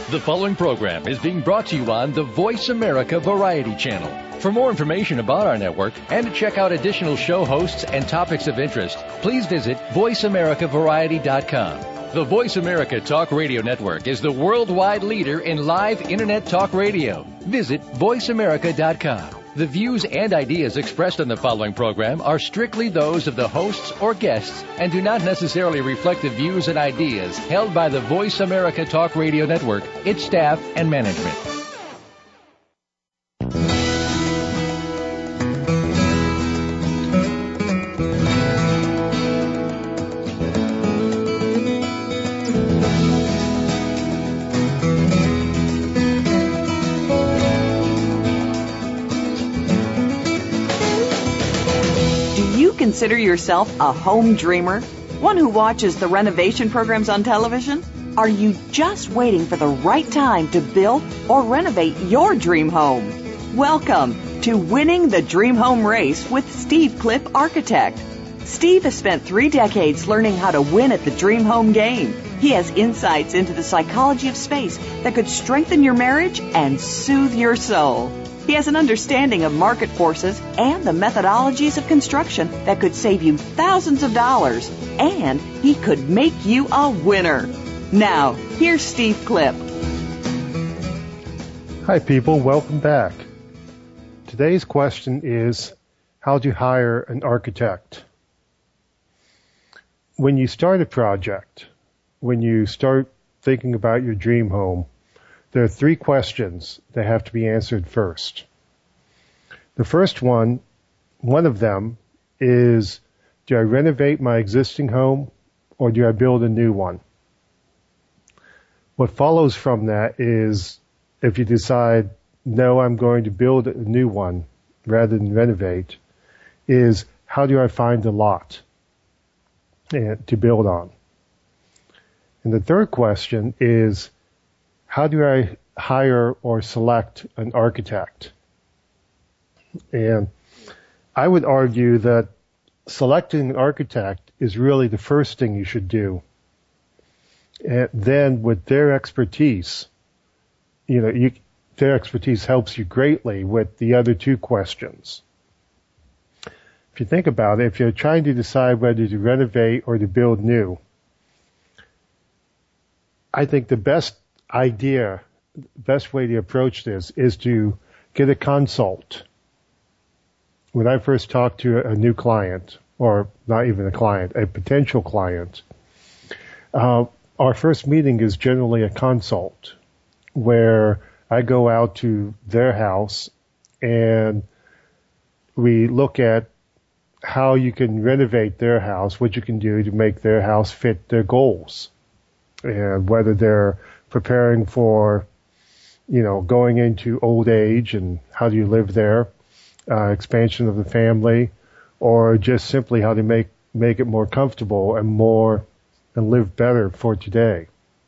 The following program is being brought to you on the Voice America Variety Channel. For more information about our network and to check out additional show hosts and topics of interest, please visit voiceamericavariety.com. The Voice America Talk Radio Network is the worldwide leader in live Internet talk radio. Visit voiceamerica.com. The views and ideas expressed on the following program are strictly those of the hosts or guests and do not necessarily reflect the views and ideas held by the Voice America Talk Radio Network, its staff, and management. Consider yourself a home dreamer? One who watches the renovation programs on television? Are you just waiting for the right time to build or renovate your dream home? Welcome to Winning the Dream Home Race with Steve Clipp, Architect. Steve has spent 3 decades learning how to win at the dream home game. He has insights into the psychology of space that could strengthen your marriage and soothe your soul. He has an understanding of market forces and the methodologies of construction that could save you thousands of dollars, and he could make you a winner. Now, here's Steve Clipp. Hi, people. Welcome back. Today's question is, how to hire an architect. When you start a project, when you start thinking about your dream home, there are 3 questions that have to be answered first. The first one of them is, do I renovate my existing home or do I build a new one? What follows from that is, if you decide, no, I'm going to build a new one rather than renovate, is how do I find a lot to build on? And the third question is, how do I hire or select an architect? And I would argue that selecting an architect is really the first thing you should do. And then with their expertise, their expertise helps you greatly with the other 2 questions. If you think about it, if you're trying to decide whether to renovate or to build new, I think the best way to approach this is to get a consult. When I first talk to a new client, or not even a client, a potential client, our first meeting is generally a consult where I go out to their house and we look at how you can renovate their house, what you can do to make their house fit their goals, and whether they're preparing for, going into old age and how do you live there, expansion of the family, or just simply how to make it more comfortable and live better for today.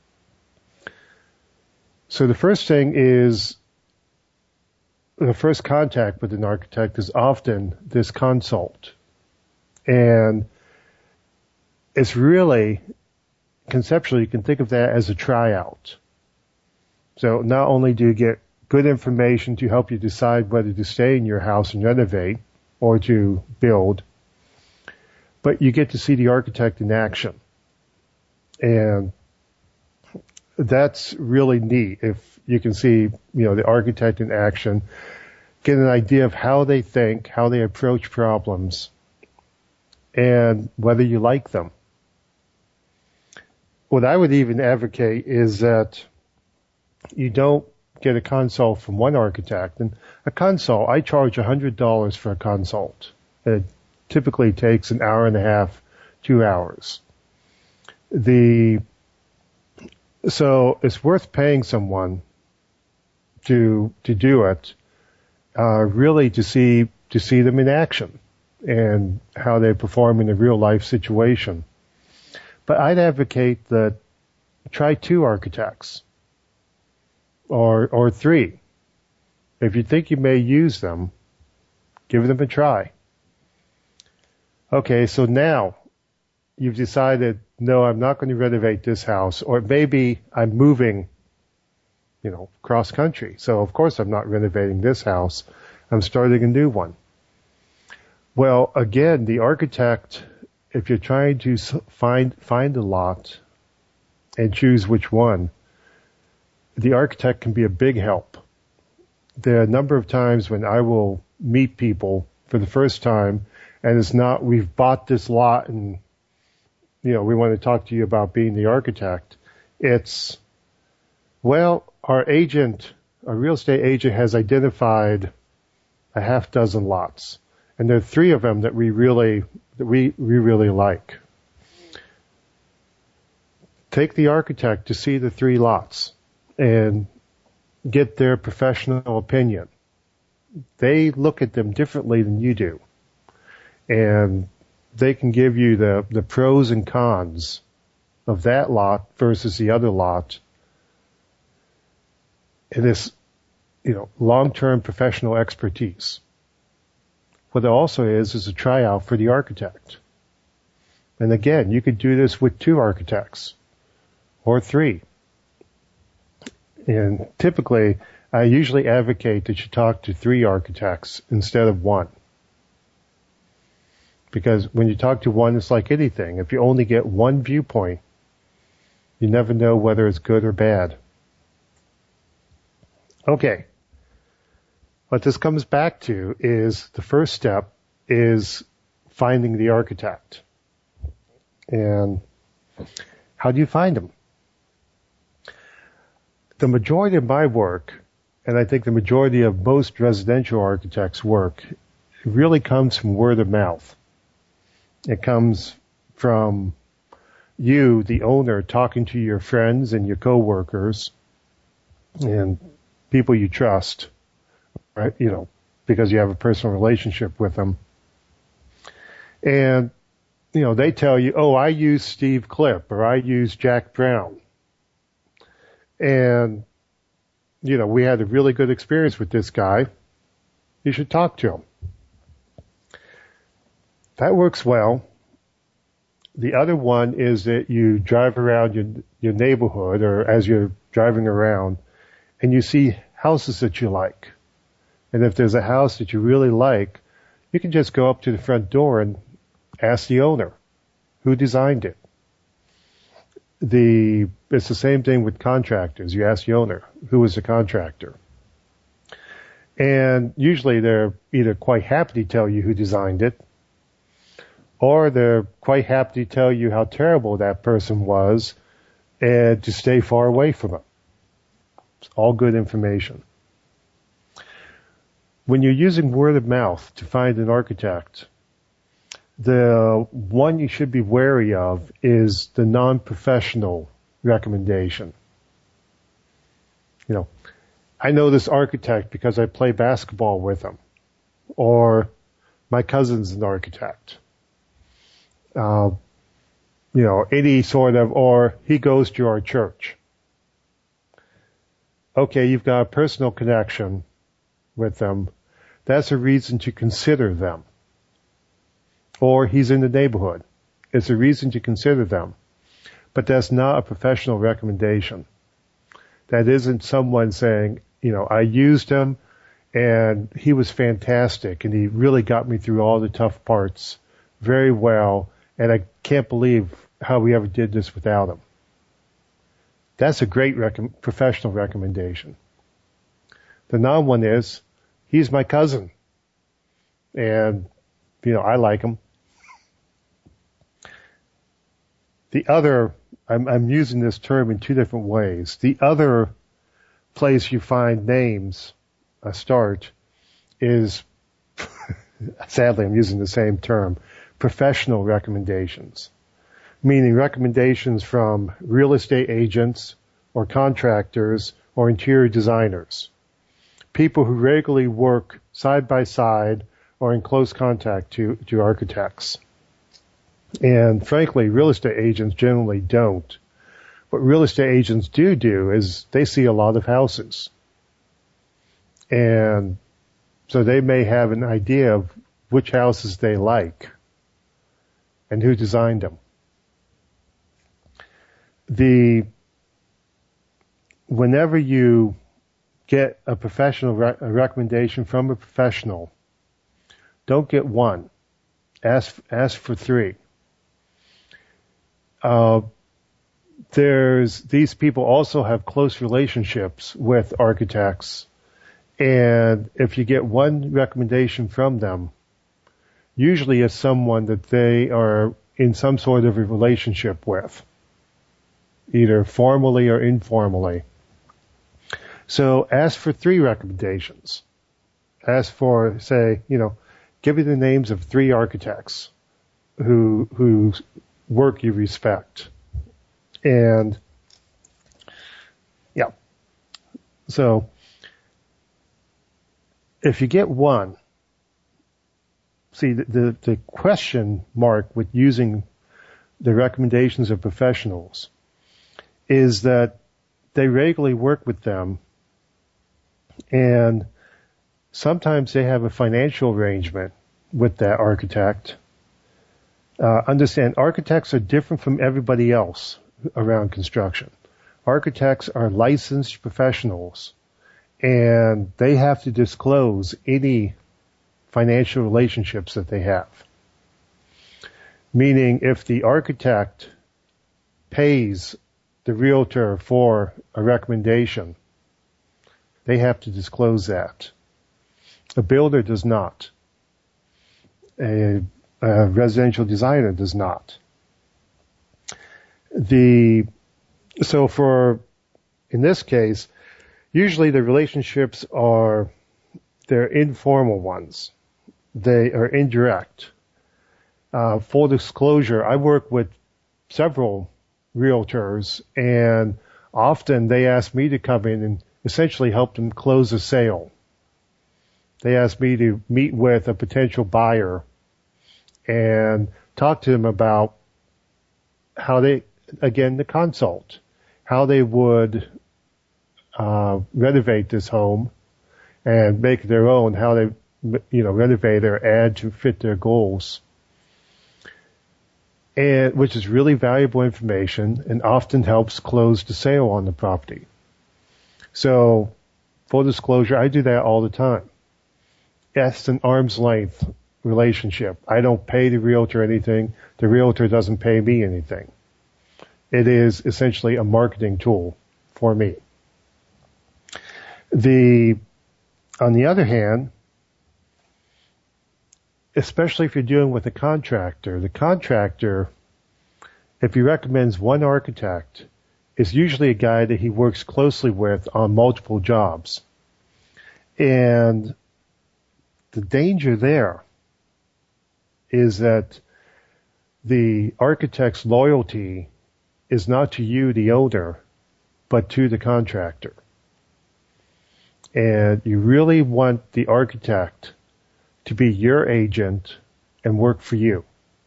So the first thing is, the first contact with an architect is often this consult. And it's really, conceptually, you can think of that as a tryout. So not only do you get good information to help you decide whether to stay in your house and renovate or to build, but you get to see the architect in action. And that's really neat if you can see, the architect in action, get an idea of how they think, how they approach problems, and whether you like them. What I would even advocate is that you don't get a consult from one architect. And a consult, I charge $100 for a consult. It typically takes an hour and a half, 2 hours. So it's worth paying someone to do it, really to see them in action and how they perform in a real life situation. But I'd advocate that try 2 architects or 3. If you think you may use them, give them a try. Okay, so now you've decided, no, I'm not going to renovate this house, or maybe I'm moving cross country. So of course I'm not renovating this house. I'm starting a new one. Well, again, the architect, if you're trying to find a lot and choose which one, the architect can be a big help. There are a number of times when I will meet people for the first time, and it's not, we've bought this lot and, we want to talk to you about being the architect. It's, well, our real estate agent has identified a half dozen lots. And there are 3 of them that we really like. Take the architect to see the 3 lots and get their professional opinion. They look at them differently than you do. And they can give you the pros and cons of that lot versus the other lot. It is, long-term professional expertise. What it also is a tryout for the architect. And again, you could do this with 2 architects or 3. And typically, I usually advocate that you talk to 3 architects instead of 1. Because when you talk to 1, it's like anything. If you only get 1 viewpoint, you never know whether it's good or bad. Okay. What this comes back to is the first step is finding the architect. And how do you find them? The majority of my work, and I think the majority of most residential architects' work, really comes from word of mouth. It comes from you, the owner, talking to your friends and your coworkers and people you trust, right? Because you have a personal relationship with them. And, they tell you, oh, I use Steve Clipp or I use Jack Brown. And, we had a really good experience with this guy. You should talk to him. That works well. The other one is that you drive around your neighborhood or as you're driving around and you see houses that you like. And if there's a house that you really like, you can just go up to the front door and ask the owner who designed it. It's the same thing with contractors. You ask the owner who was the contractor. And usually they're either quite happy to tell you who designed it, or they're quite happy to tell you how terrible that person was and to stay far away from them. It's all good information. When you're using word of mouth to find an architect, the one you should be wary of is the non-professional recommendation. I know this architect because I play basketball with him, or my cousin's an architect. Any sort of, or he goes to our church. Okay, you've got a personal connection with them. That's a reason to consider them. Or he's in the neighborhood. It's a reason to consider them. But that's not a professional recommendation. That isn't someone saying, I used him and he was fantastic and he really got me through all the tough parts very well, and I can't believe how we ever did this without him. That's a great professional recommendation. The non one is, he's my cousin and, I like him. The other, I'm using this term in 2 different ways. The other place you find names start is, sadly I'm using the same term, professional recommendations. Meaning recommendations from real estate agents or contractors or interior designers. People who regularly work side by side or in close contact to architects. And frankly, real estate agents generally don't. What real estate agents do is they see a lot of houses. And so they may have an idea of which houses they like and who designed them. whenever you get a professional a recommendation from a professional, don't get one. Ask for three. These people also have close relationships with architects, and if you get one recommendation from them, usually it's someone that they are in some sort of a relationship with, either formally or informally. So ask for three recommendations. Ask for, say, give me the names of three architects whose work you respect. And, yeah. So, if you get one, see, the question mark with using the recommendations of professionals is that they regularly work with them, and sometimes they have a financial arrangement with that architect. Understand, architects are different from everybody else around construction. Architects are licensed professionals, and they have to disclose any financial relationships that they have. Meaning, if the architect pays the realtor for a recommendation, they have to disclose that. A builder does not. A residential designer does not. In this case, usually the relationships they're informal ones. They are indirect. Full disclosure, I work with several realtors, and often they ask me to come in and essentially help them close a sale. They ask me to meet with a potential buyer and talk to them about how they, again, the consult, how they would renovate this home and make it their own, how they, renovate or add to fit their goals. And which is really valuable information and often helps close the sale on the property. So, full disclosure, I do that all the time. It's an arm's length relationship. I don't pay the realtor anything. The realtor doesn't pay me anything. It is essentially a marketing tool for me. On the other hand, especially if you're dealing with a contractor, the contractor, if he recommends one architect, is usually a guy that he works closely with on multiple jobs. And the danger there is that the architect's loyalty is not to you, the owner, but to the contractor. And you really want the architect to be your agent and work for you.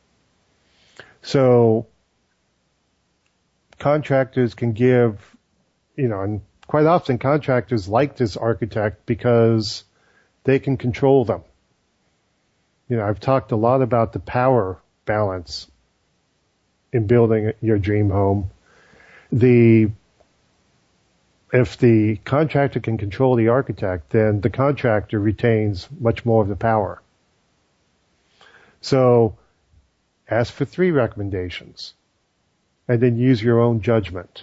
So contractors can give, and quite often contractors like this architect because they can control them. I've talked a lot about the power balance in building your dream home. If the contractor can control the architect, then the contractor retains much more of the power. So ask for 3 recommendations and then use your own judgment.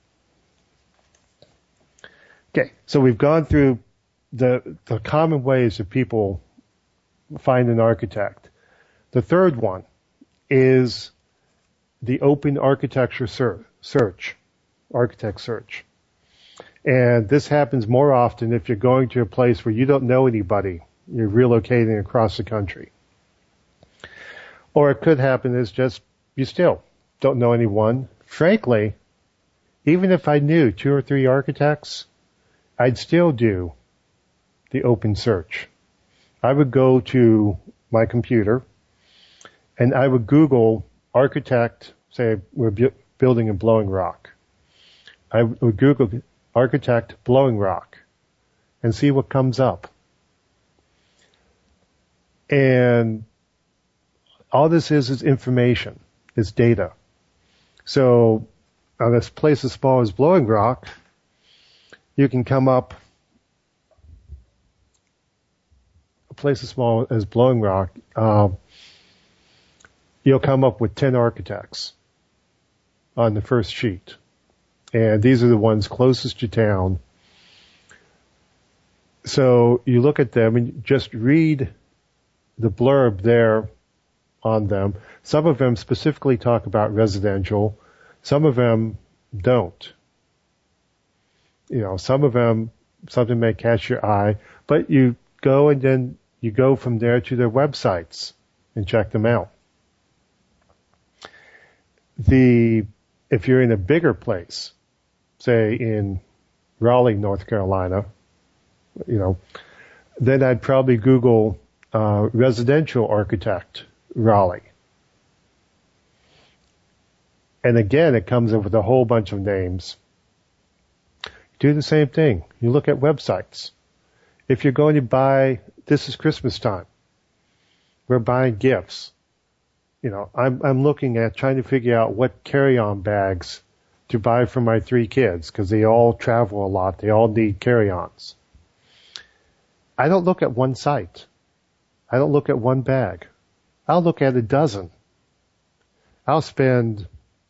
Okay, so we've gone through the common ways that people find an architect. The third one is the open architecture search, architect search. And this happens more often if you're going to a place where you don't know anybody. You're relocating across the country. Or it could happen as just you still don't know anyone. Frankly, even if I knew 2 or 3 architects, I'd still do the open search. I would go to my computer and I would Google architect, say we're building in Blowing Rock. I would Google architect Blowing Rock and see what comes up. And all this is information, is data. So on this place as small as Blowing Rock, you can come up, a place as small as Blowing Rock, you'll come up with 10 architects on the first sheet. And these are the ones closest to town. So you look at them and just read the blurb there on them. Some of them specifically talk about residential. Some of them don't. Some of them, something may catch your eye, but you go and then you go from there to their websites and check them out. If you're in a bigger place, say in Raleigh, North Carolina, then I'd probably Google residential architect Raleigh. And again, it comes up with a whole bunch of names. Do the same thing. You look at websites. If you're going to buy, this is Christmas time. We're buying gifts. I'm looking at trying to figure out what carry-on bags to buy for my 3 kids because they all travel a lot. They all need carry-ons. I don't look at one site. I don't look at one bag. I'll look at a dozen. I've spent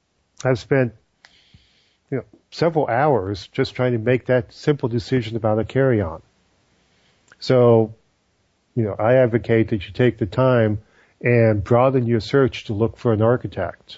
several hours just trying to make that simple decision about a carry-on. So, I advocate that you take the time and broaden your search to look for an architect.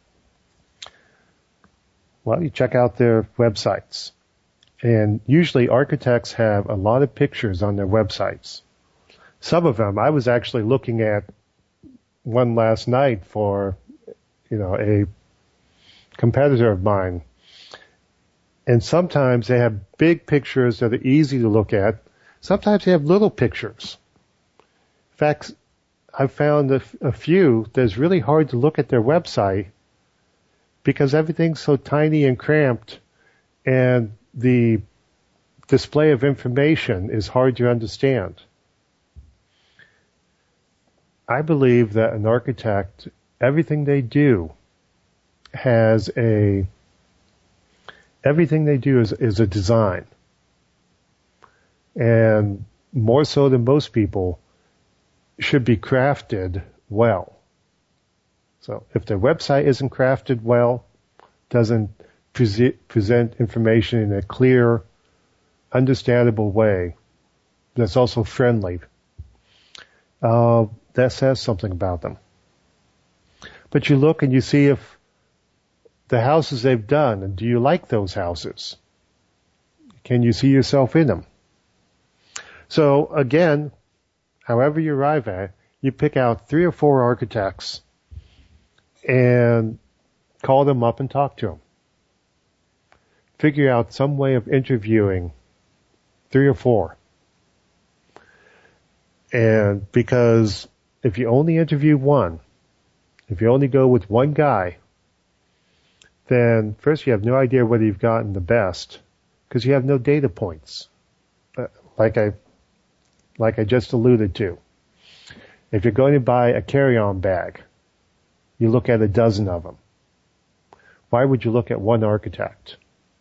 Well, you check out their websites. And usually architects have a lot of pictures on their websites. Some of them, I was actually looking at one last night for, a competitor of mine. And sometimes they have big pictures that are easy to look at. Sometimes they have little pictures. In fact, I've found a few that's really hard to look at their website because everything's so tiny and cramped and the display of information is hard to understand. I believe that an architect, everything they do is a design. And more so than most people, should be crafted well. So if their website isn't crafted well, doesn't present information in a clear, understandable way, that's also friendly, that says something about them. But you look and you see if the houses they've done, and do you like those houses? Can you see yourself in them? So again, however you arrive at, you pick out 3 or 4 architects and call them up and talk to them. Figure out some way of interviewing 3 or 4. And because if you only interview one, if you only go with one guy, then first you have no idea whether you've gotten the best because you have no data points, like I just alluded to. If you're going to buy a carry-on bag, you look at a dozen of them. Why would you look at one architect?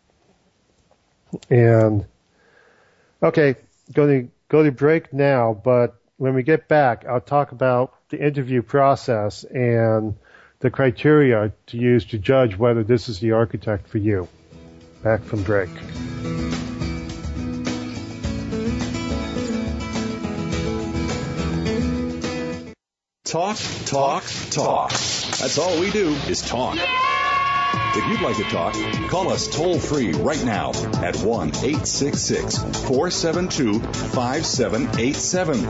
And, okay, going to go to break now, but when we get back, I'll talk about the interview process and the criteria to use to judge whether this is the architect for you. Back from break. Talk, talk, talk. That's all we do is talk. If you'd like to talk, call us toll-free right now at 1-866-472-5787.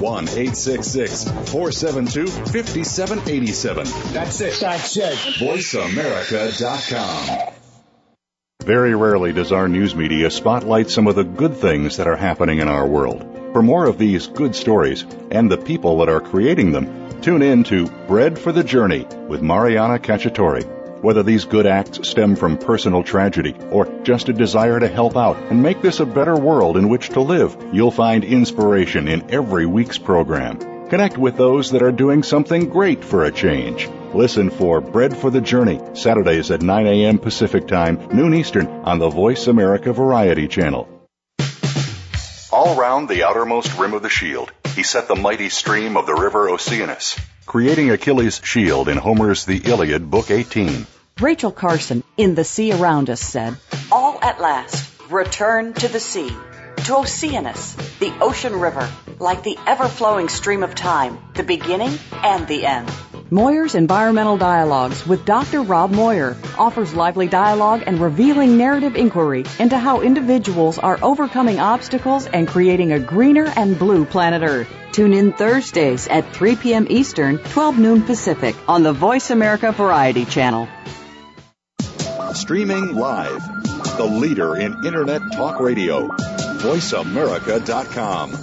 1-866-472-5787. That's it. VoiceAmerica.com. Very rarely does our news media spotlight some of the good things that are happening in our world. For more of these good stories and the people that are creating them, tune in to Bread for the Journey with Mariana Cacciatore. Whether these good acts stem from personal tragedy or just a desire to help out and make this a better world in which to live, you'll find inspiration in every week's program. Connect with those that are doing something great for a change. Listen for Bread for the Journey, Saturdays at 9 a.m. Pacific Time, noon Eastern, on the Voice America Variety Channel. All round the outermost rim of the shield, he set the mighty stream of the river Oceanus, creating Achilles' shield in Homer's The Iliad, Book 18. Rachel Carson, in The Sea Around Us, said, "All at last, return to the sea, to Oceanus, the ocean river, like the ever-flowing stream of time, the beginning and the end." Moyer's Environmental Dialogues with Dr. Rob Moyer offers lively dialogue and revealing narrative inquiry into how individuals are overcoming obstacles and creating a greener and blue planet Earth. Tune in Thursdays at 3 p.m. Eastern, 12 noon Pacific on the Voice America Variety Channel. Streaming live, the leader in Internet Talk Radio, VoiceAmerica.com.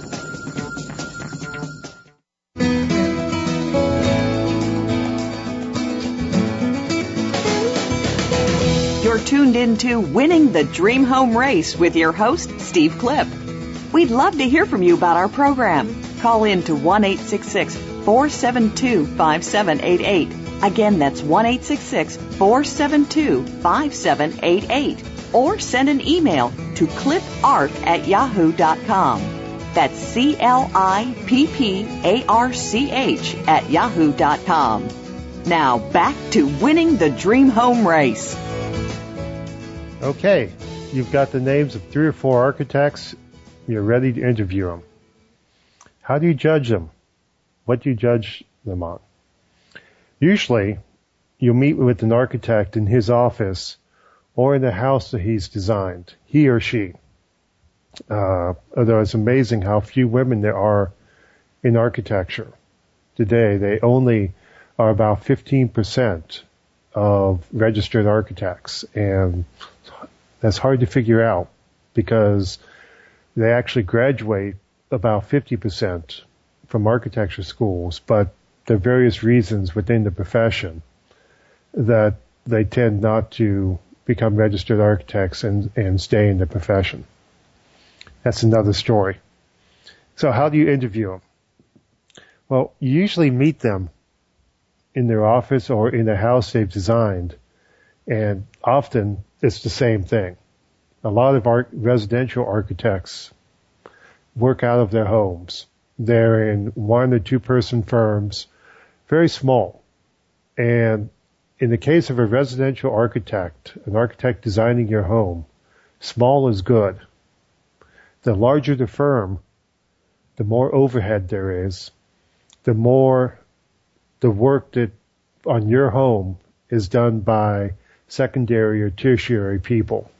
You're tuned into Winning the Dream Home Race with your host, Steve Klipp. We'd love to hear from you about our program. Call in to 1-866-472-5788. Again, that's 1-866-472-5788. Or send an email to clipparch@yahoo.com. That's CLIPPARCH@yahoo.com. Now back to Winning the Dream Home Race. Okay, you've got the names of 3 or 4 architects. You're ready to interview them. How do you judge them? What do you judge them on? Usually, you'll meet with an architect in his office or in the house that he's designed, he or she. Although it's amazing how few women there are in architecture. Today, they only are about 15% of registered architects, and that's hard to figure out because they actually graduate about 50% from architecture schools, but there are various reasons within the profession that they tend not to become registered architects and stay in the profession. That's another story. So how do you interview them? Well, you usually meet them in their office or in the house they've designed, and often it's the same thing. A lot of residential architects work out of their homes. They're in 1 or 2 person firms, very small. And in the case of a residential architect, an architect designing your home, small is good. The larger the firm, the more overhead there is, the more the work that on your home is done by secondary or tertiary people.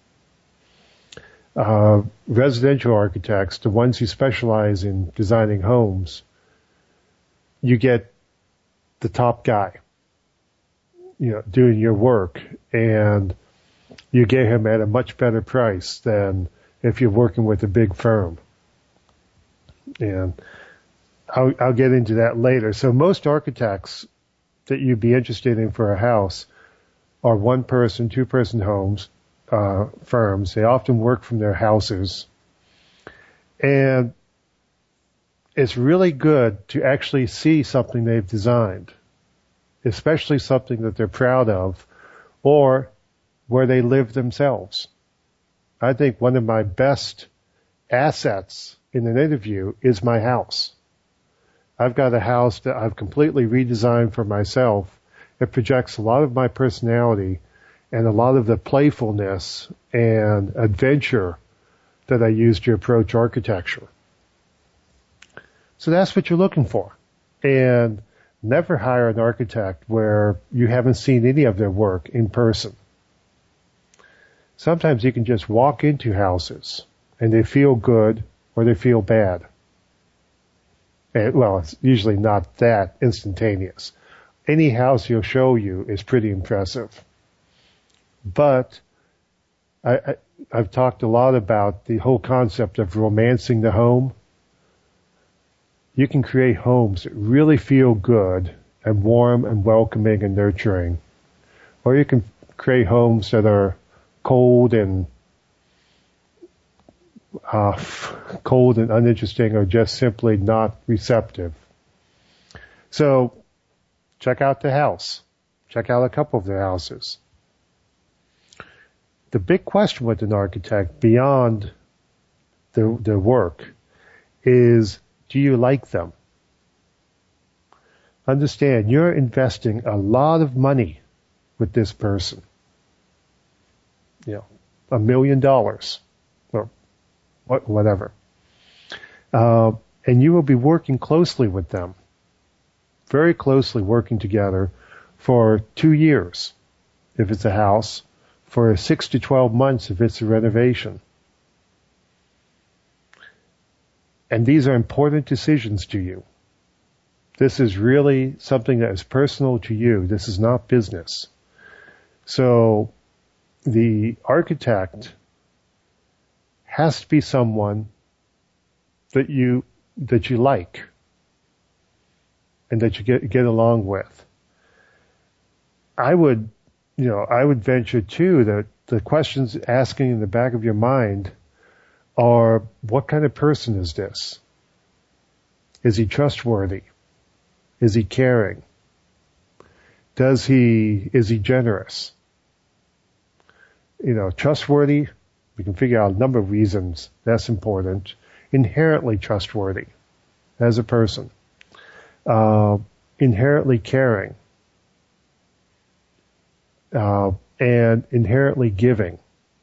Residential architects, the ones who specialize in designing homes, you get the top guy, doing your work, and you get him at a much better price than if you're working with a big firm. And I'll get into that later. So most architects that you'd be interested in for a house are 1-person, 2-person homes, firms. They often work from their houses. And it's really good to actually see something they've designed, especially something that they're proud of or where they live themselves. I think one of my best assets in an interview is my house. I've got a house that I've completely redesigned for myself. It projects a lot of my personality and a lot of the playfulness and adventure that I use to approach architecture. So that's what you're looking for. And never hire an architect where you haven't seen any of their work in person. Sometimes you can just walk into houses and they feel good or they feel bad. And, well, it's usually not that instantaneous. Any house he'll show you is pretty impressive. But I've talked a lot about the whole concept of romancing the home. You can create homes that really feel good and warm and welcoming and nurturing. Or you can create homes that are cold and uninteresting or just simply not receptive So check out the house. Check out a couple of their houses. The big question with an architect beyond their work is, do you like them? Understand, you're investing a lot of money with this person. $1 million or whatever. And you will be working closely with them, very closely working together for 2 years if it's a house, for 6 to 12 months if it's a renovation. And these are important decisions to you. This is really something that is personal to you. This is not business. So the architect has to be someone that you like and that you get along with. I would venture too that the questions asking in the back of your mind are, what kind of person is this? Is he trustworthy? Is he caring? Is he generous? Trustworthy, we can figure out a number of reasons that's important. Inherently trustworthy as a person. Inherently caring. And inherently giving.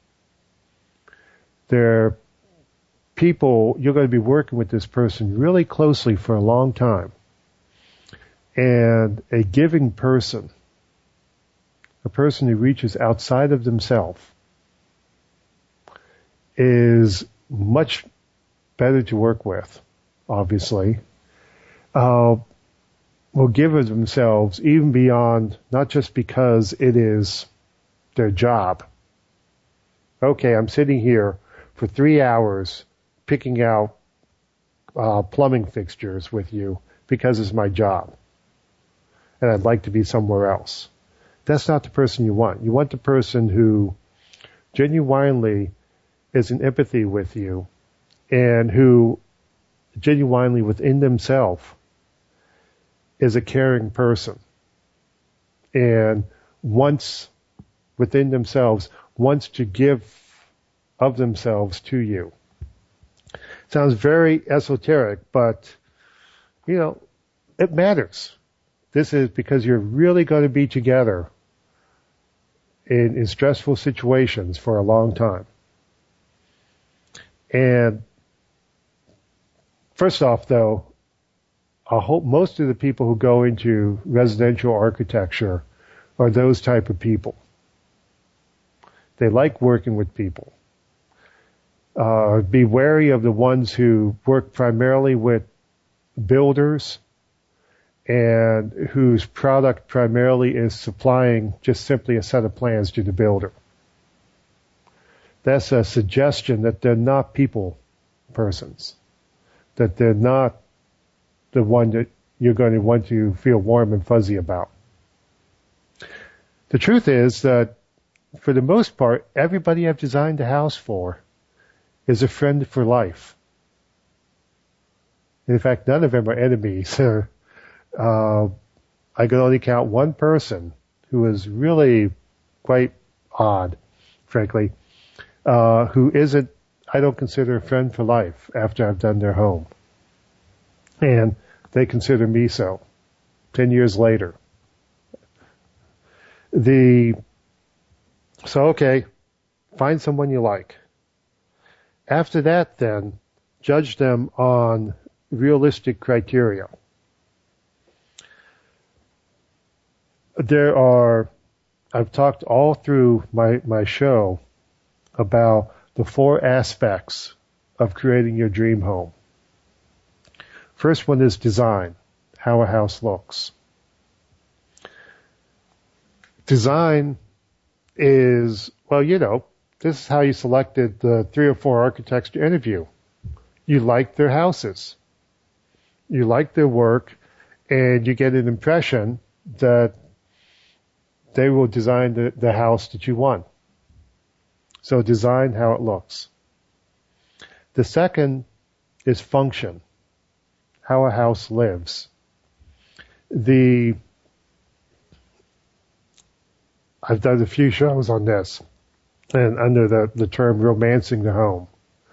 They're people, you're going to be working with this person really closely for a long time. And a giving person, a person who reaches outside of themselves, is much better to work with, obviously. Will give of themselves even beyond, not just because it is their job. Okay, I'm sitting here for 3 hours picking out plumbing fixtures with you because it's my job. And I'd like to be somewhere else. That's not the person you want. You want the person who genuinely is in empathy with you and who genuinely within themselves is a caring person and wants within themselves, wants to give of themselves to you. Sounds very esoteric, but, it matters. This is because you're really going to be together in stressful situations for a long time. And first off, though, I hope most of the people who go into residential architecture are those type of people. They like working with people. Be wary of the ones who work primarily with builders and whose product primarily is supplying just simply a set of plans to the builder. That's a suggestion that they're not people persons, that they're not the one that you're going to want to feel warm and fuzzy about. The truth is that for the most part, everybody I've designed a house for is a friend for life. In fact, none of them are enemies. I can only count one person who is really quite odd, frankly, who isn't, I don't consider a friend for life after I've done their home. And they consider me so 10 years later. Okay, find someone you like. After that, then, judge them on realistic criteria. I've talked all through my show about the 4 aspects of creating your dream home. First one is design, how a house looks. Design is, this is how you selected the 3 or 4 architects to interview. You like their houses. You like their work, and you get an impression that they will design the house that you want. So design how it looks. The second is function, how a house lives. I've done a few shows on this, and under the term romancing the home.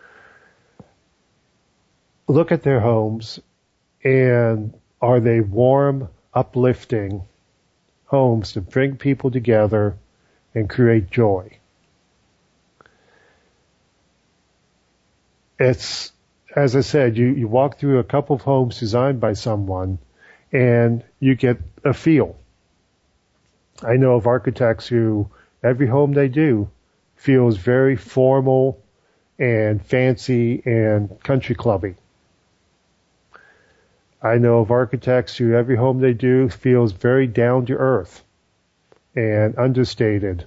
Look at their homes, and are they warm, uplifting homes to bring people together and create joy? It's, as I said, you walk through a couple of homes designed by someone, and you get a feel. I know of architects who, every home they do feels very formal and fancy and country clubby. I know of architects who, every home they do feels very down to earth and understated.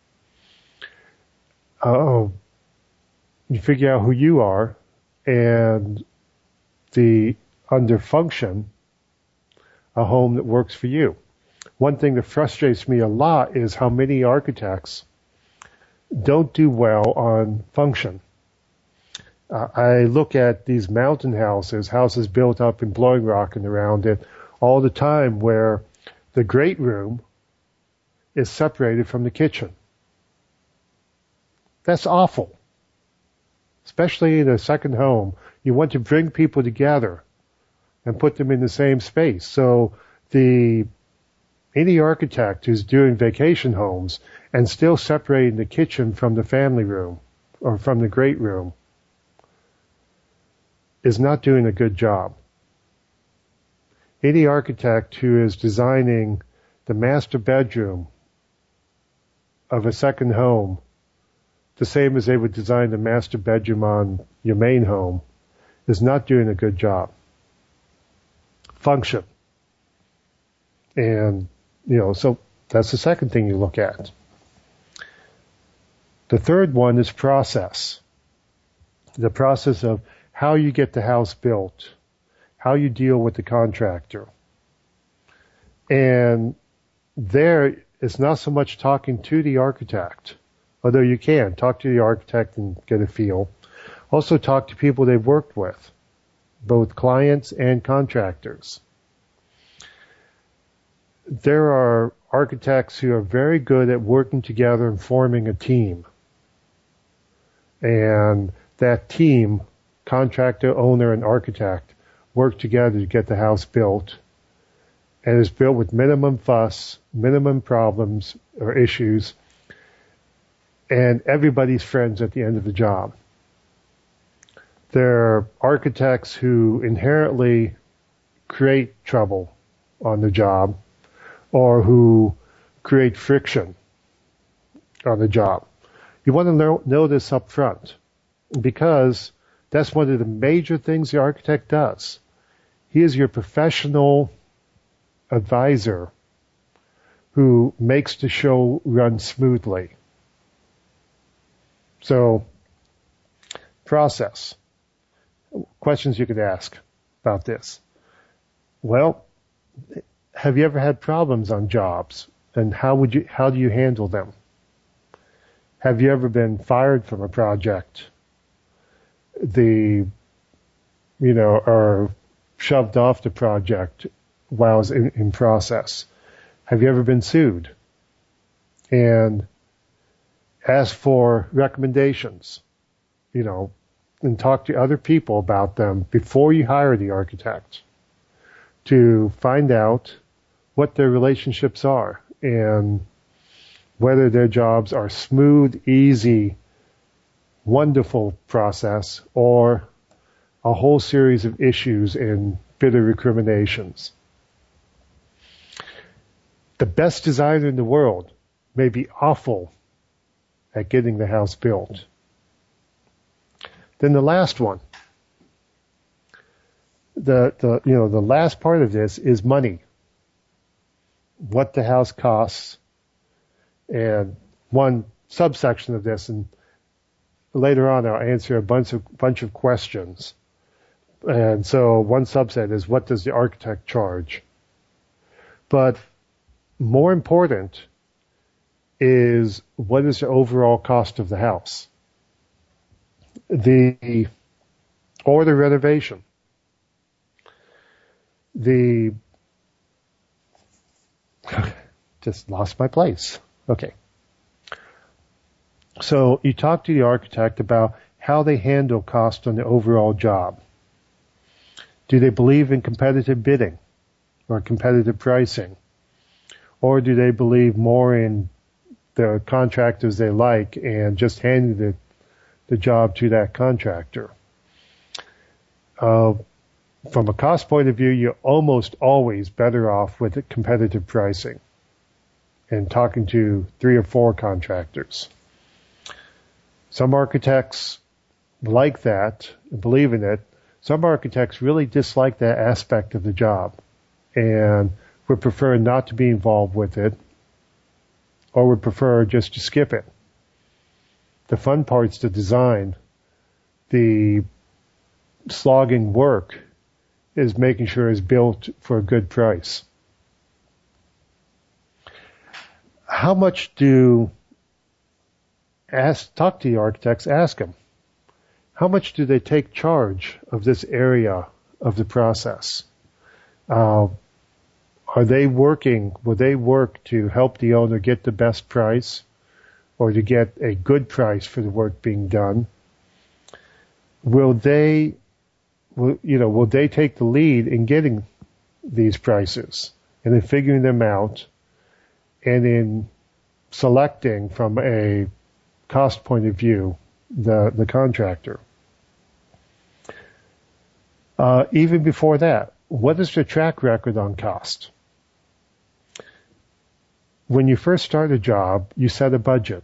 You figure out who you are and the underfunction a home that works for you. One thing that frustrates me a lot is how many architects don't do well on function. I look at these mountain houses built up in Blowing Rock and around it all the time, where the great room is separated from the kitchen. That's awful. Especially in a second home. You want to bring people together and put them in the same space. So any architect who's doing vacation homes and still separating the kitchen from the family room or from the great room is not doing a good job. Any architect who is designing the master bedroom of a second home the same as they would design the master bedroom on your main home is not doing a good job. Function. And, so that's the second thing you look at. The third one is process. The process of how you get the house built, how you deal with the contractor. And there, it's not so much talking to the architect, although you can talk to the architect and get a feel. Also talk to people they've worked with, both clients and contractors. There are architects who are very good at working together and forming a team. And that team, contractor, owner, and architect, work together to get the house built. And it's built with minimum fuss, minimum problems or issues, and everybody's friends at the end of the job. There are architects who inherently create trouble on the job or who create friction on the job. You want to know this up front because that's one of the major things the architect does. He is your professional advisor who makes the show run smoothly. So, process. Questions you could ask about this. Well, have you ever had problems on jobs, and how do you handle them? Have you ever been fired from a project? Or shoved off the project while it's in process? Have you ever been sued? And ask for recommendations, and talk to other people about them before you hire the architect to find out what their relationships are and whether their jobs are smooth, easy, wonderful process or a whole series of issues and bitter recriminations. The best designer in the world may be awful at getting the house built. Then the last one. The last part of this is money. What the house costs. And one subsection of this, and later on I'll answer a bunch of questions. And so one subset is, what does the architect charge? But more important is, what is the overall cost of the house? Or the renovation. The Just lost my place. Okay. So you talk to the architect about how they handle cost on the overall job. Do they believe in competitive bidding or competitive pricing? Or do they believe more in the contractors they like and just handing the job to that contractor? From a cost point of view, you're almost always better off with competitive pricing and talking to 3 or 4 contractors. Some architects like that, believe in it. Some architects really dislike that aspect of the job and would prefer not to be involved with it, or would prefer just to skip it. The fun part's the design. The slogging work is making sure it's built for a good price. How much talk to the architects, ask them. How much do they take charge of this area of the process? Will they work to help the owner get the best price or to get a good price for the work being done? Will they take the lead in getting these prices and in figuring them out and in selecting from a cost point of view the contractor? Even before that, what is their track record on cost? When you first start a job, you set a budget.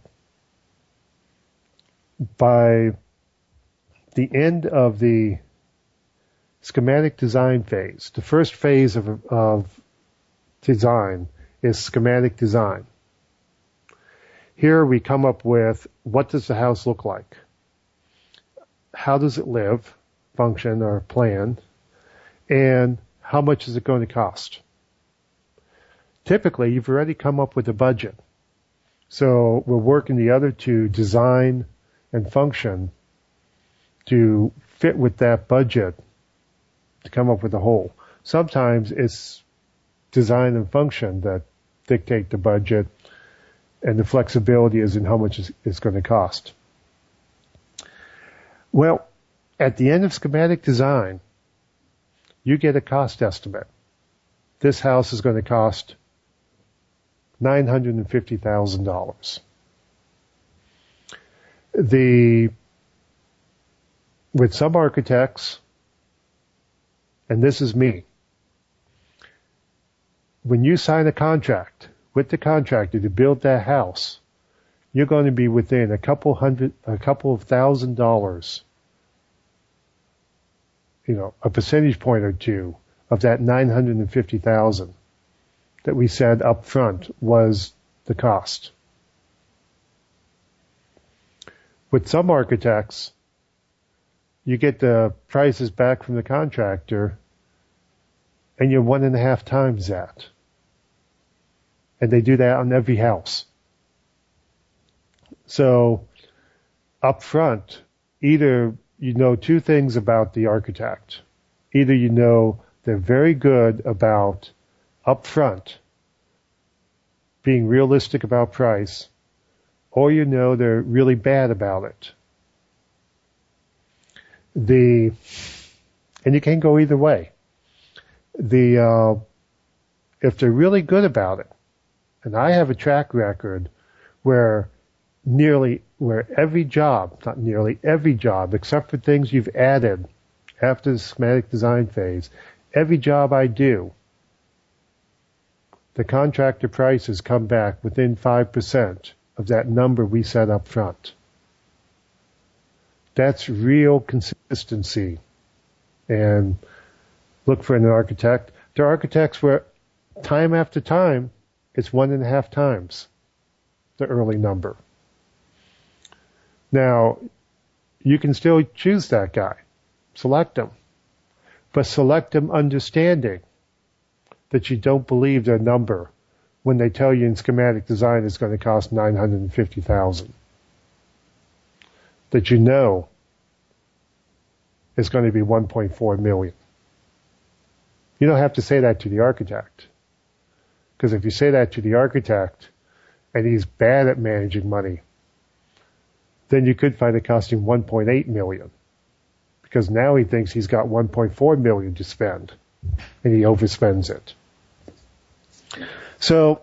By the end of the schematic design phase, the first phase of design is schematic design. Here we come up with, what does the house look like? How does it live, function, or plan? And how much is it going to cost? Typically, you've already come up with a budget. So we're working the other two, design and function, to fit with that budget to come up with a whole. Sometimes it's design and function that dictate the budget, and the flexibility is in how much it's going to cost. Well, at the end of schematic design, you get a cost estimate. This house is going to cost $950,000. With some architects, and this is me, when you sign a contract with the contractor to build that house, you're going to be within a couple of $1,000s, a percentage point or two of that $950,000 that we said up front was the cost. With some architects, you get the prices back from the contractor and you're 1.5 times that. And they do that on every house. So up front, either you know 2 things about the architect. Either you know they're very good about up front being realistic about price, or you know they're really bad about it. And you can go either way. If they're really good about it, and I have a track record where every job, not nearly every job, except for things you've added after the schematic design phase, every job I do, the contractor prices come back within 5% of that number we set up front. That's real consistency. And look for an architect. There are architects where time after time, it's 1.5 times the early number. Now, you can still choose that guy. Select him. But select him understanding that you don't believe their number when they tell you in schematic design it's going to cost $950,000. That you know it's going to be $1.4 million. You don't have to say that to the architect. Because if you say that to the architect and he's bad at managing money, then you could find it costing $1.8 million. Because now he thinks he's got $1.4 million to spend, and he overspends it. So,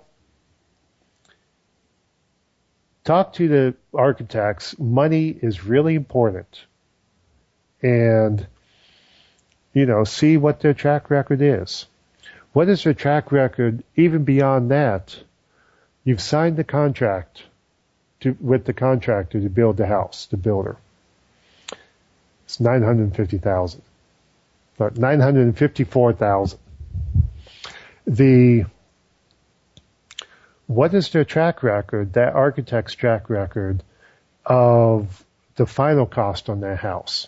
talk to the architects. Money is really important. And, see what their track record is. What is their track record? Even beyond that, you've signed the contract with the contractor to build the house, the builder. It's $950,000, but $954,000. What is their track record? That architect's track record of the final cost on their house.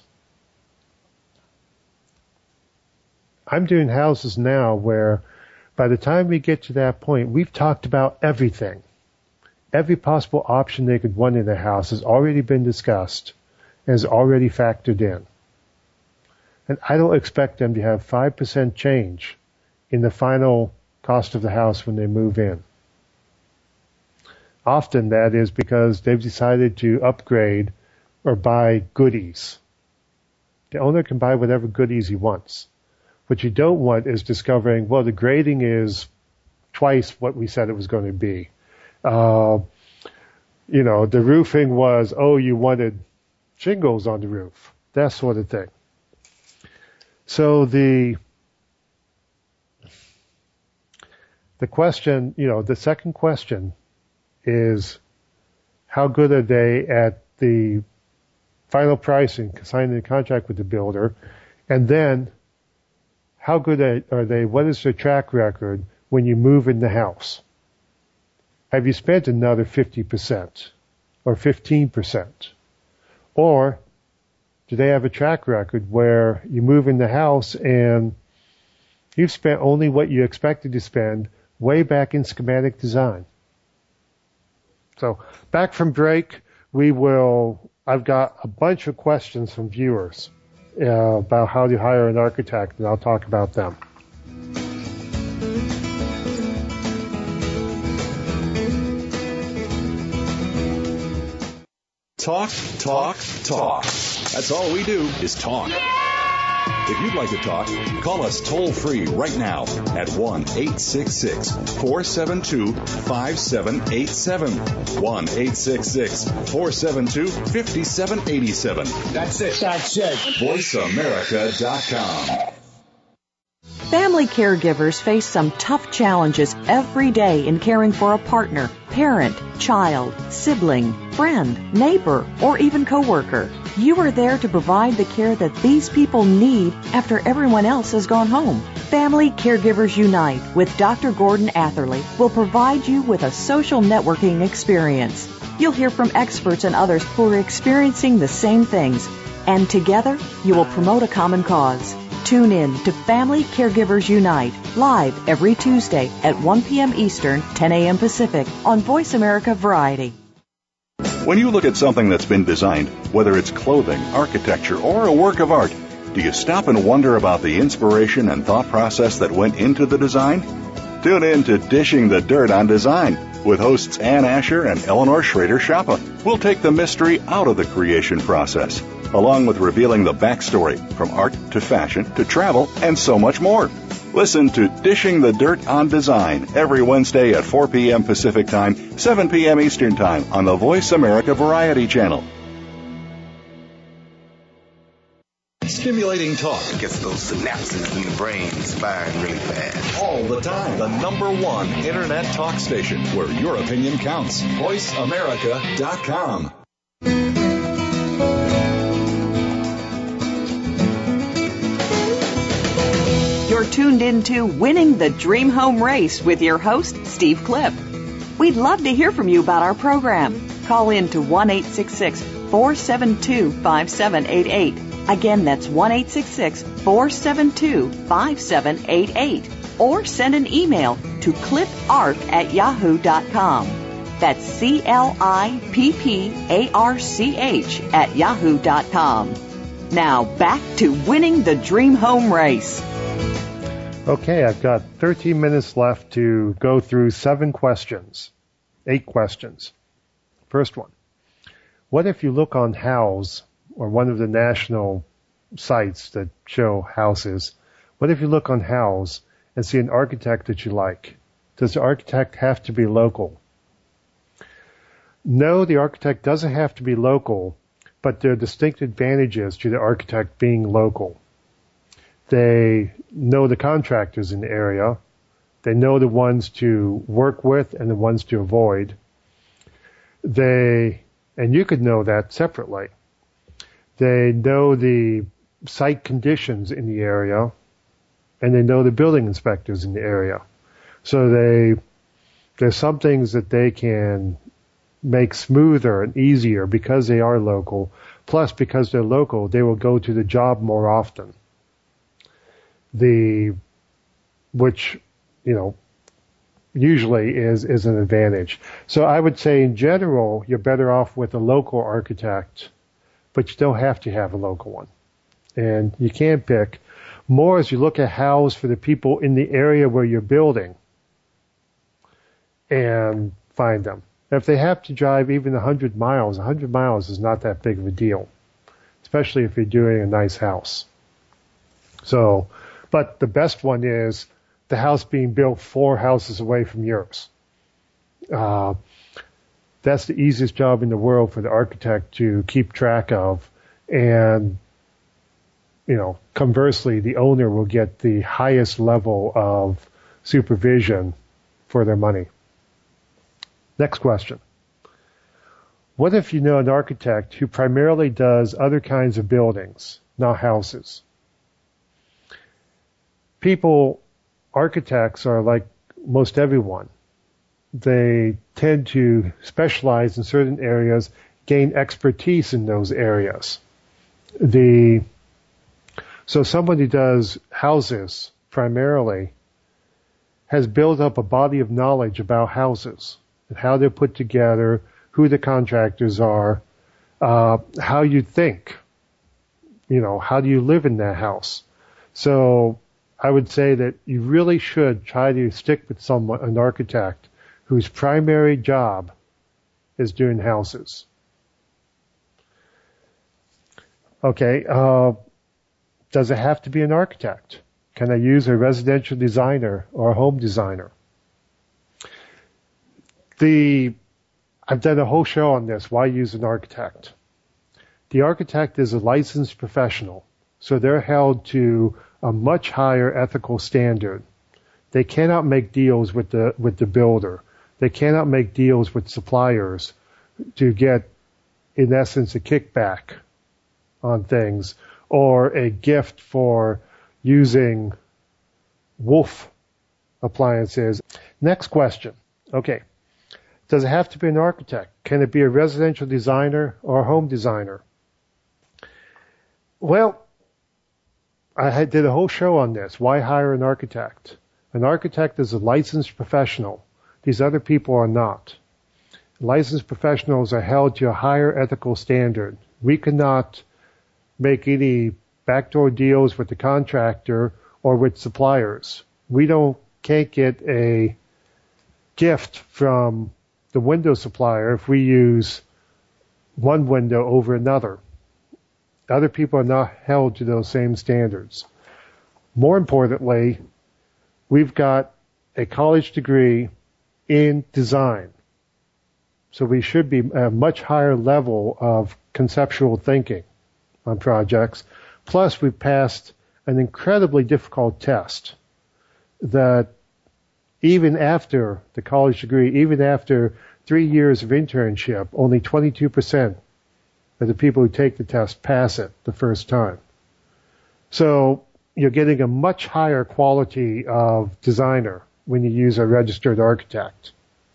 I'm doing houses now where, by the time we get to that point, we've talked about everything. Every possible option they could want in their house has already been discussed and is already factored in. And I don't expect them to have 5% change in the final cost of the house when they move in. Often that is because they've decided to upgrade or buy goodies. The owner can buy whatever goodies he wants. What you don't want is discovering, well, the grading is twice what we said it was going to be. The roofing was, you wanted shingles on the roof, that sort of thing. So the question, the second question is, how good are they at the final pricing, signing the contract with the builder? And then, how good are they, what is their track record when you move in the house? Have you spent another 50% or 15%? Or do they have a track record where you move in the house and you've spent only what you expected to spend way back in schematic design? So back from break, I've got a bunch of questions from viewers about how to hire an architect, and I'll talk about them. Talk, talk, talk. That's all we do is talk. If you'd like to talk, call us toll-free right now at 1-866-472-5787. 1-866-472-5787. That's it. VoiceAmerica.com. Family caregivers face some tough challenges every day in caring for a partner, parent, child, sibling, friend, neighbor, or even coworker. You are there to provide the care that these people need after everyone else has gone home. Family Caregivers Unite with Dr. Gordon Atherley will provide you with a social networking experience. You'll hear from experts and others who are experiencing the same things, and together you will promote a common cause. Tune in to Family Caregivers Unite, live every Tuesday at 1 p.m. Eastern, 10 a.m. Pacific on Voice America Variety. When you look at something that's been designed, whether it's clothing, architecture, or a work of art, do you stop and wonder about the inspiration and thought process that went into the design? Tune in to Dishing the Dirt on Design with hosts Ann Asher and Eleanor Schrader-Schappa. We'll take the mystery out of the creation process, along with revealing the backstory from art to fashion to travel and so much more. Listen to Dishing the Dirt on Design every Wednesday at 4 p.m. Pacific Time, 7 p.m. Eastern Time on the Voice America Variety Channel. Stimulating talk Gets those synapses in the brain firing really fast. all the time. The number one internet talk station where your opinion counts. VoiceAmerica.com. You're tuned into Winning the Dream Home Race with your host, Steve Clip. We'd love to hear from you about our program. Call in to 1-866-472-5788. Again, that's 1-866-472-5788. Or send an email to cliparch@yahoo.com. That's CLIPPARCH@yahoo.com. Now back to Winning the Dream Home Race. Okay, I've got 13 minutes left to go through 8 questions. First one. What if you look on Houzz, or one of the national sites that show houses, what if you look on Houzz and see an architect that you like? Does the architect have to be local? No, the architect doesn't have to be local, but there are distinct advantages to the architect being local. They know the contractors in the area. They know the ones to work with and the ones to avoid. And you could know that separately. They know the site conditions in the area, and they know the building inspectors in the area. So there's some things that they can make smoother and easier because they are local. Plus, because they're local, they will go to the job more often. Which, usually is an advantage. So I would say in general, you're better off with a local architect, but you don't have to have a local one. And you can pick more as you look at Houzz for the people in the area where you're building and find them. If they have to drive even 100 miles is not that big of a deal, especially if you're doing a nice house. But the best one is the house being built 4 houses away from yours. That's the easiest job in the world for the architect to keep track of. And, conversely, the owner will get the highest level of supervision for their money. Next question. What if you know an architect who primarily does other kinds of buildings, not houses? Architects are like most everyone. They tend to specialize in certain areas, gain expertise in those areas. So someone who does houses primarily has built up a body of knowledge about houses and how they're put together, who the contractors are, how you think, how do you live in that house? So I would say that you really should try to stick with an architect whose primary job is doing houses. Okay, does it have to be an architect? Can I use a residential designer or a home designer? I've done a whole show on this, why use an architect. The architect is a licensed professional, so they're held to a much higher ethical standard. They cannot make deals with the builder. They cannot make deals with suppliers to get, in essence, a kickback on things or a gift for using Wolf appliances. Next question. Okay. Does it have to be an architect? Can it be a residential designer or a home designer? Well, I did a whole show on this. Why hire an architect? An architect is a licensed professional. These other people are not. Licensed professionals are held to a higher ethical standard. We cannot make any backdoor deals with the contractor or with suppliers. We can't get a gift from the window supplier if we use one window over another. Other people are not held to those same standards. More importantly, we've got a college degree in design. So we should be at a much higher level of conceptual thinking on projects. Plus, we've passed an incredibly difficult test that even after the college degree, even after 3 years of internship, only 22% of the people who take the test pass it the first time. So you're getting a much higher quality of designer when you use a registered architect.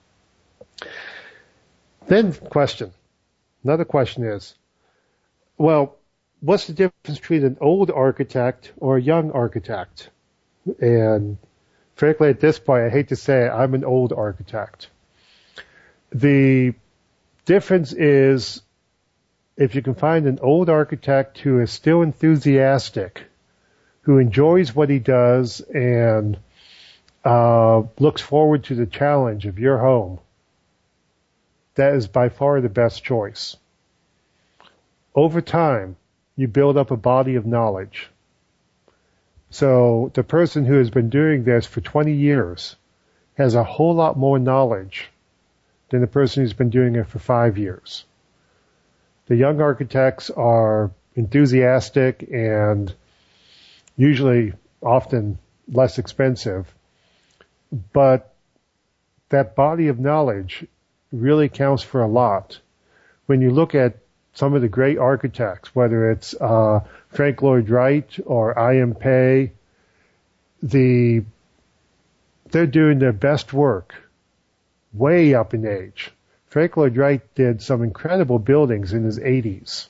Then another question is, well, what's the difference between an old architect or a young architect? And frankly, at this point, I hate to say it, I'm an old architect. The difference is if you can find an old architect who is still enthusiastic who enjoys what he does and looks forward to the challenge of your home, that is by far the best choice. Over time, you build up a body of knowledge. So the person who has been doing this for 20 years has a whole lot more knowledge than the person who's been doing it for 5 years. The young architects are enthusiastic and usually often less expensive, but that body of knowledge really counts for a lot. When you look at some of the great architects, whether it's Frank Lloyd Wright or I.M. Pei, they're doing their best work way up in age. Frank Lloyd Wright did some incredible buildings in his 80s.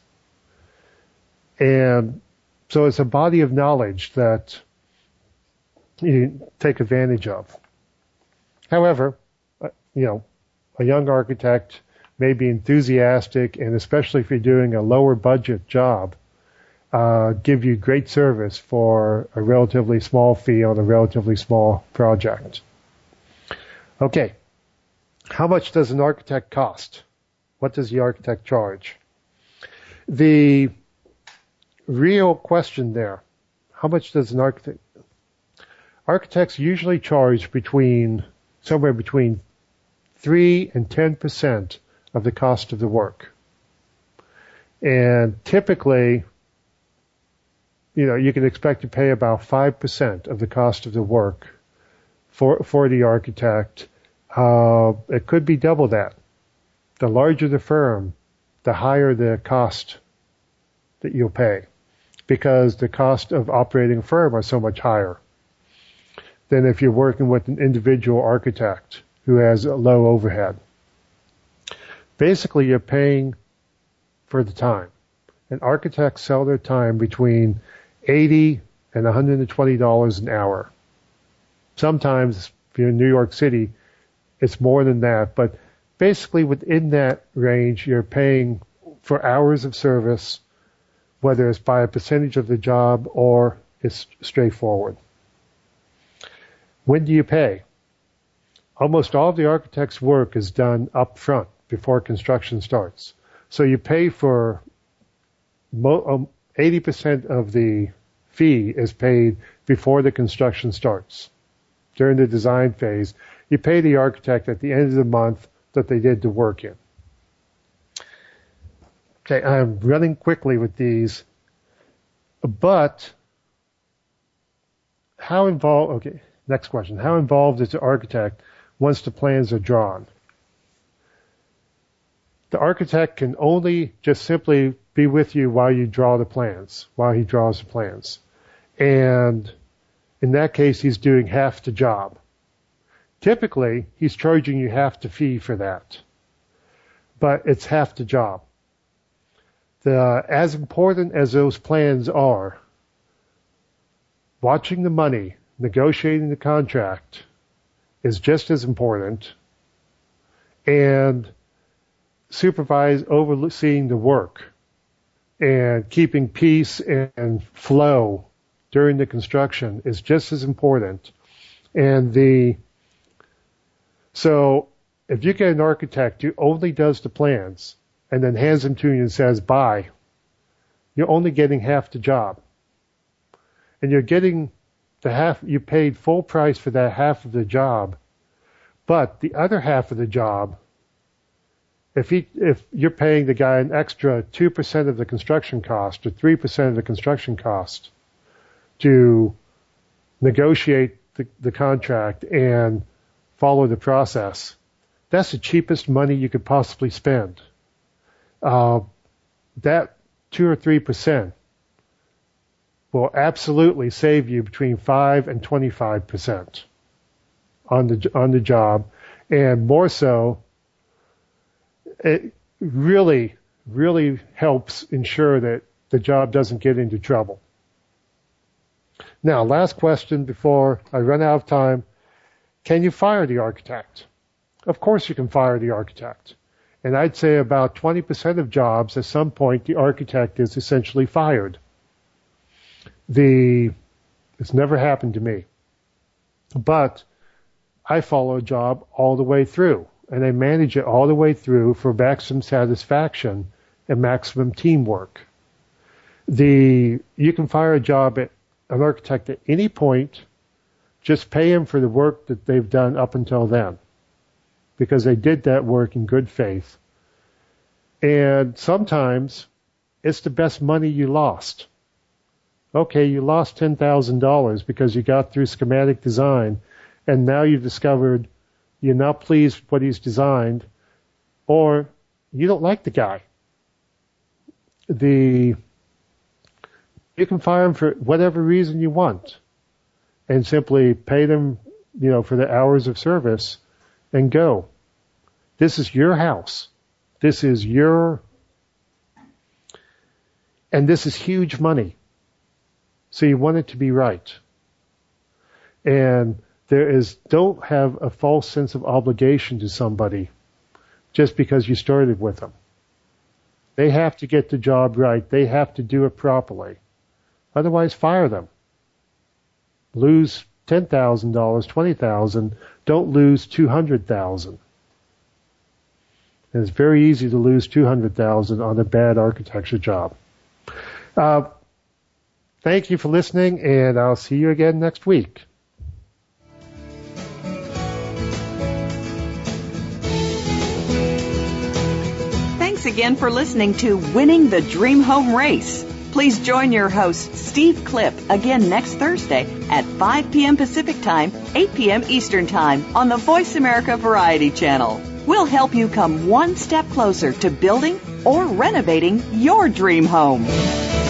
And so it's a body of knowledge that you take advantage of. However, a young architect may be enthusiastic, and especially if you're doing a lower budget job, give you great service for a relatively small fee on a relatively small project. Okay. How much does an architect cost? What does the architect charge? The real question there, how much does an architect? Architects usually charge somewhere between 3 and 10% of the cost of the work. And typically, you can expect to pay about 5% of the cost of the work for the architect. It could be double that. The larger the firm, the higher the cost that you'll pay, because the cost of operating a firm are so much higher than if you're working with an individual architect who has a low overhead. Basically, you're paying for the time. And architects sell their time between $80 and $120 an hour. Sometimes, if you're in New York City, it's more than that. But basically, within that range, you're paying for hours of service, whether it's by a percentage of the job or it's straightforward. When do you pay? Almost all of the architect's work is done up front before construction starts. So you pay for 80% of the fee is paid before the construction starts. During the design phase, you pay the architect at the end of the month that they did the work in. Okay, I'm running quickly with these, but next question. How involved is the architect once the plans are drawn? The architect can only just simply be with you while he draws the plans. And in that case, he's doing half the job. Typically, he's charging you half the fee for that. But it's half the job. As important as those plans are, watching the money, negotiating the contract is just as important, and overseeing the work and keeping peace and flow during the construction is just as important. So if you get an architect who only does the plans and then hands them to you and says, bye, you're only getting half the job. And you're getting you paid full price for that half of the job, but the other half of the job, if you're paying the guy an extra 2% of the construction cost or 3% of the construction cost to negotiate the contract and follow the process, that's the cheapest money you could possibly spend. That 2 or 3% will absolutely save you between 5 and 25% on the job, and more so, it really, really helps ensure that the job doesn't get into trouble. Now, last question before I run out of time. Can you fire the architect? Of course you can fire the architect. And I'd say about 20% of jobs, at some point, the architect is essentially fired. The It's never happened to me. But I follow a job all the way through, and I manage it all the way through for maximum satisfaction and maximum teamwork. You can fire a job at an architect at any point. Just pay them for the work that they've done up until then, because they did that work in good faith. And sometimes it's the best money you lost. Okay, you lost $10,000 because you got through schematic design, and now you've discovered you're not pleased with what he's designed, or you don't like the guy. You can fire him for whatever reason you want, and simply pay them, for the hours of service, and go. This is your house. This is and this is huge money. So you want it to be right. And don't have a false sense of obligation to somebody just because you started with them. They have to get the job right. They have to do it properly. Otherwise, fire them. Lose $10,000, $20,000. Don't lose $200,000. And it's very easy to lose $200,000 on a bad architecture job. Thank you for listening, and I'll see you again next week. Thanks again for listening to Winning the Dream Home Race. Please join your host, Steve Clip, again next Thursday at 5 p.m. Pacific Time, 8 p.m. Eastern Time on the Voice America Variety Channel. We'll help you come one step closer to building or renovating your dream home.